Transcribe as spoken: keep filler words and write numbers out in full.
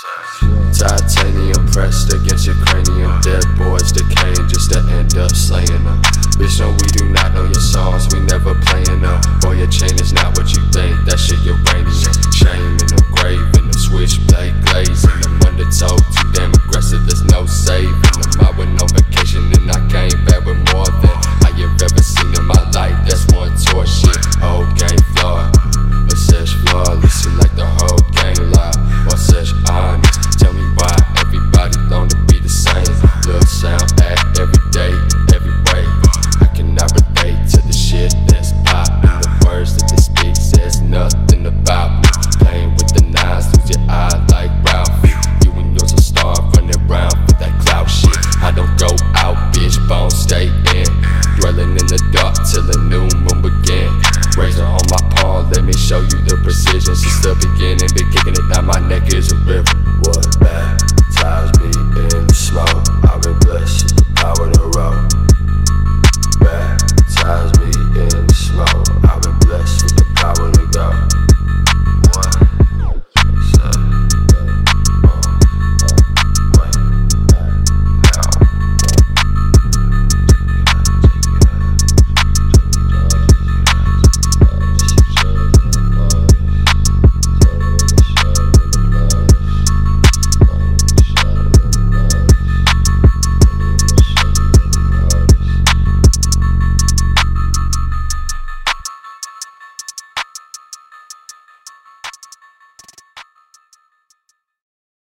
Titanium pressed against your cranium. Dead boys decaying just to end up slaying them. Bitch, no, we do not know your songs, we never playing them. Boy, your chain is not what you think, that shit uranium. Shame in the grave, in the switchblade glazing. Them undertow, too damn aggressive, there's no saving.